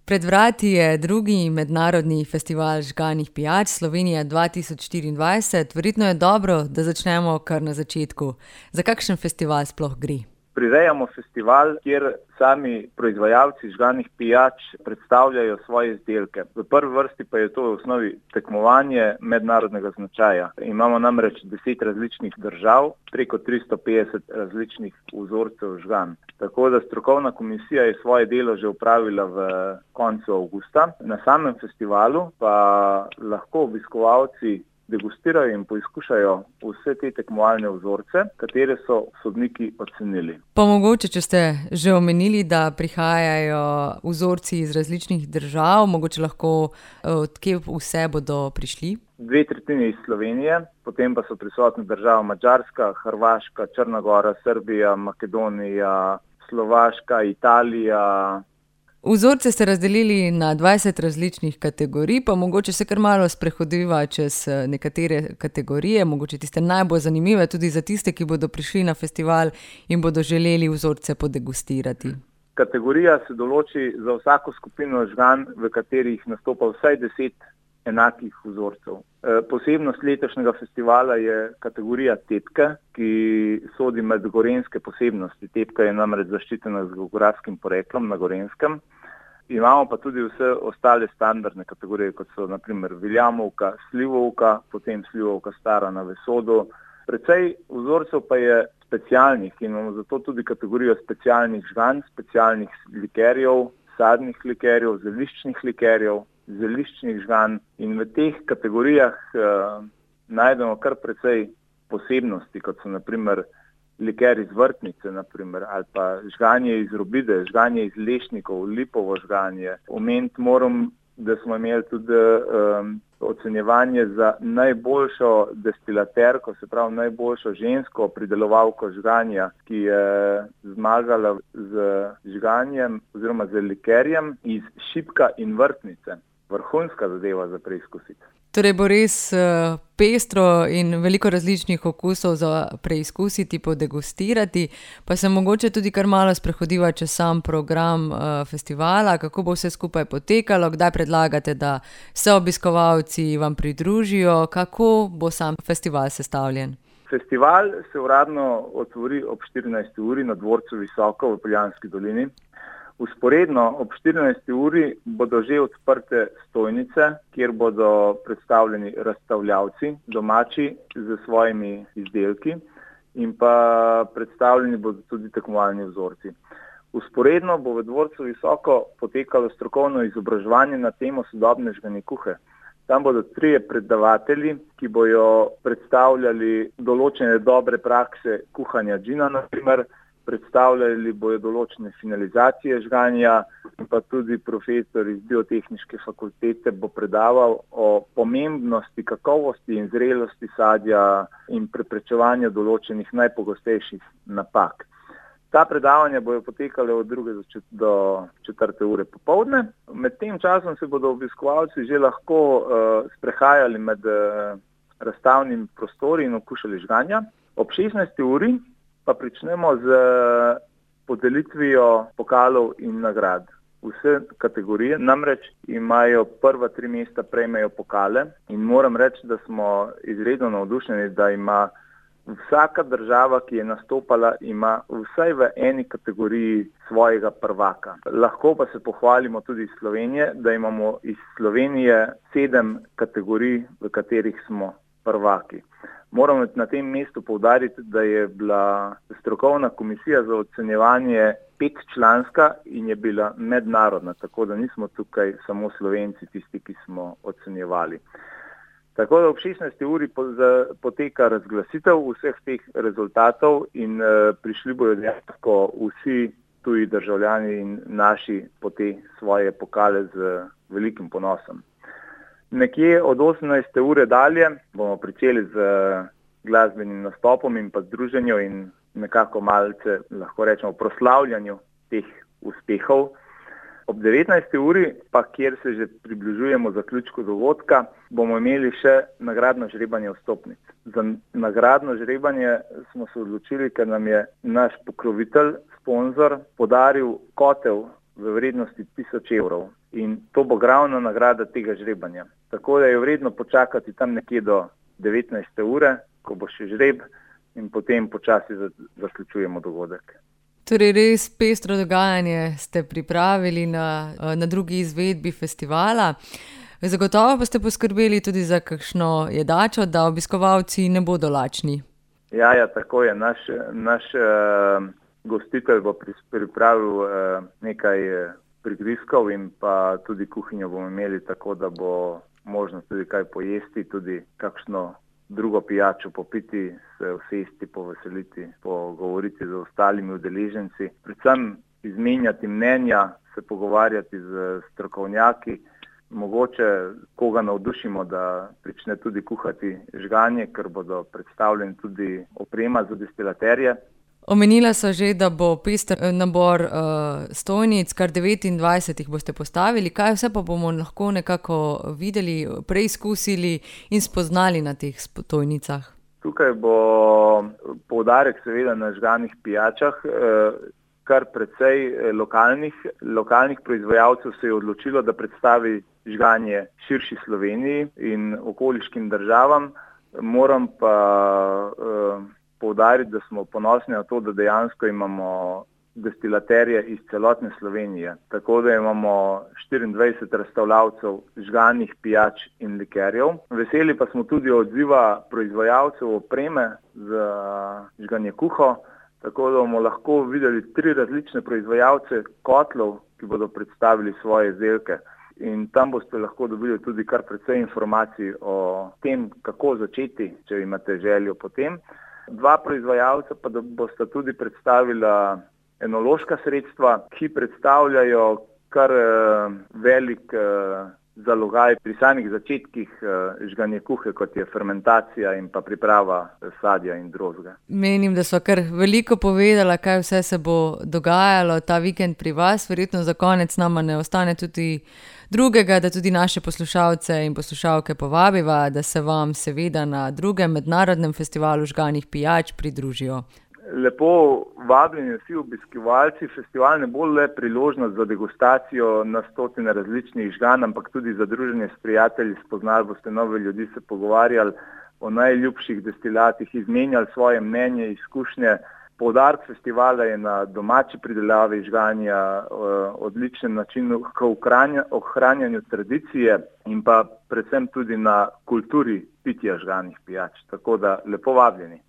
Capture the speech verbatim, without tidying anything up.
Pred vrati je drugi mednarodni festival žganih pijač Slovenija dva tisoč štiriindvajset. Verjetno je dobro, da začnemo kar na začetku. Za kakšen festival sploh gre? Prirejamo festival, kjer sami proizvajalci žganih pijač predstavljajo svoje izdelke. V prvi vrsti pa je to v osnovi tekmovanje mednarodnega značaja. Imamo namreč deset različnih držav, preko tristo petdeset različnih vzorcev žgan. Tako da strokovna komisija je svoje delo že opravila v koncu avgusta. Na samem festivalu pa lahko obiskovalci degustirajo in poizkušajo vse te tekmovalne vzorce, katere so sodniki ocenili. Pa mogoče, če ste že omenili, da prihajajo vzorci iz različnih držav, mogoče lahko od kje vse bodo prišli? Dve tretjini iz Slovenije, potem pa so prisotne države Madžarska, Hrvaška, Črna Gora, Srbija, Makedonija, Slovaška, Italija. Vzorce ste razdelili na dvajset različnih kategorij, pa mogoče se kar malo sprehodiva čez nekatere kategorije, mogoče tiste najbolj zanimive tudi za tiste, ki bodo prišli na festival in bodo želeli vzorce podegustirati. Kategorija se določi za vsako skupino žgan, v katerih nastopa vsaj deset enakih vzorcev. Posebnost letošnjega festivala je kategorija tepke, ki sodi med gorenjske posebnosti. Tepka je namreč zaščitena z geografskim poreklom na Gorenjskem. Imamo pa tudi vse ostale standardne kategorije, kot so na primer viljamovka, slivovka, potem slivovka stara na vesodu. Precej vzorcev pa je specialnih in imamo zato tudi kategorijo specialnih žgan, specialnih likerjev, sadnih likerjev, zeliščnih likerjev, zeliščnih žgan in v teh kategorijah eh, najdemo kar precej posebnosti, kot so na primer liker iz vrtnice, na primer, ali pa žganje iz robide, žganje iz lešnikov, lipovo žganje. Omeniti moram, da smo imeli tudi um, ocenjevanje za najboljšo destilaterko, se pravi najboljšo žensko pridelovalko žganja, ki je zmagala z žganjem oziroma z likerjem iz šipka in vrtnice. Vrhunska zadeva za preizkusiti. Torej bo res uh, pestro in veliko različnih okusov za preizkusiti, podegustirati, pa se mogoče tudi kar malo sprehodiva čez sam program uh, festivala, kako bo vse skupaj potekalo, kdaj predlagate, da se obiskovalci vam pridružijo, kako bo sam festival sestavljen? Festival se uradno otvori ob štirinajsti uri na dvorcu Visoko v Poljanski dolini. Vzporedno ob štirinajsti uri bodo že odprte stojnice, kjer bodo predstavljeni razstavljavci, domači z svojimi izdelki in pa predstavljeni bodo tudi tekmovalni vzorci. Vzporedno bo v dvorcu Visoko potekalo strokovno izobraževanje na temo sodobne žgane kuhe. Tam bodo trije predavatelji, ki bojo predstavljali določene dobre prakse kuhanja džina, na primer, predstavljali bojo določene finalizacije žganja in pa tudi profesor iz biotehniške fakultete bo predaval o pomembnosti kakovosti in zrelosti sadja in preprečevanja določenih najpogostejših napak. Ta predavanja bojo potekale od druge do četrte ure popoldne. Med tem časom se bodo obiskovalci že lahko uh, sprehajali med uh, razstavnimi prostori in okušali žganja. Ob šestnajsti uri pa pričnemo z podelitvijo pokalov in nagrad. Vse kategorije namreč imajo prva tri mesta prejmejo pokale in moram reči, da smo izredno navdušeni, da ima vsaka država, ki je nastopala, ima vsaj v eni kategoriji svojega prvaka. Lahko pa se pohvalimo tudi iz Slovenije, da imamo iz Slovenije sedem kategorij, v katerih smo prvaki. Moram na tem mestu poudariti, da je bila strokovna komisija za ocenjevanje petčlanska in je bila mednarodna, tako da nismo tukaj samo Slovenci tisti, ki smo ocenjevali. Tako da ob šestnajsti uri poteka razglasitev vseh teh rezultatov in uh, prišli bojo dejansko vsi tuji državljani in naši po te svoje pokale z velikim ponosom. Nekje od osemnajste ure dalje bomo pričeli z glasbenim nastopom in pa združenju in nekako malce, lahko rečemo, proslavljanju teh uspehov. Ob devetnajsti uri, pa kjer se že približujemo zaključku dogodka, bomo imeli še nagradno žrebanje vstopnic. Za nagradno žrebanje smo se odločili, ker nam je naš pokrovitelj, sponzor, podaril kotel v vrednosti tisoč evrov in to bo glavna nagrada tega žrebanja. Tako da je vredno počakati tam nekje do devetnajste ure, ko bo še žreb in potem počasi zaključujemo dogodek. Torej res pestro dogajanje ste pripravili na, na drugi izvedbi festivala. Zagotovo pa ste poskrbeli tudi za kakšno jedačo, da obiskovalci ne bodo lačni. Ja, ja, tako je. Naš, naš uh, gostitelj bo pripravil uh, nekaj prigrizkov in pa tudi kuhinjo bomo imeli, tako da bo možno tudi kaj pojesti, tudi kakšno drugo pijačo popiti, se usesti, poveseliti, pogovoriti z ostalimi udeleženci. Predvsem izmenjati mnenja, se pogovarjati z strokovnjaki, mogoče koga navdušimo, da prične tudi kuhati žganje, ker bodo predstavljeni tudi oprema za destilaterje. Omenila so že, da bo pester nabor uh, stojnic, kar devetindvajset jih boste postavili. Kaj vse pa bomo lahko nekako videli, preizkusili in spoznali na teh stojnicah? Tukaj bo poudarek seveda na žganih pijačah, eh, kar precej lokalnih, lokalnih proizvajalcev se je odločilo, da predstavi žganje širši Sloveniji in okoliškim državam. Moram pa eh, poudariti, da smo ponosni na to, da dejansko imamo destilaterje iz celotne Slovenije. Tako da imamo štiriindvajset razstavljavcev žganih pijač in likerjev. Veseli pa smo tudi odziva proizvajalcev opreme za žganje kuho, tako da bomo lahko videli tri različne proizvajalce kotlov, ki bodo predstavili svoje izdelke. In tam boste lahko dobili tudi kar precej informacij o tem, kako začeti, če imate željo potem. Dva proizvajalca pa da bosta tudi predstavila enološka sredstva, ki predstavljajo kar eh, velik eh, zalogaj pri samih začetkih eh, žganje kuhe, kot je fermentacija in pa priprava sadja in drozga. Menim, da so kar veliko povedala, kaj vse se bo dogajalo ta vikend pri vas. Verjetno za konec nama ne ostane tudi drugega, da tudi naše poslušalce in poslušalke povabiva, da se vam seveda na drugem mednarodnem festivalu žganih pijač pridružijo. Lepo vabljeni vsi obiskovalci. Festival ne bo le priložnost za degustacijo na stotine različnih žgan, ampak tudi za druženje s prijatelji, spoznali boste nove ljudi, se pogovarjali o najljubših destilatih, izmenjali svoje mnenje, izkušnje. Poudarek festivala je na domači pridelavi žganja, odličnem načinu ohranjanju tradicije in pa predvsem tudi na kulturi pitja žganih pijač. Tako da lepo vabljeni.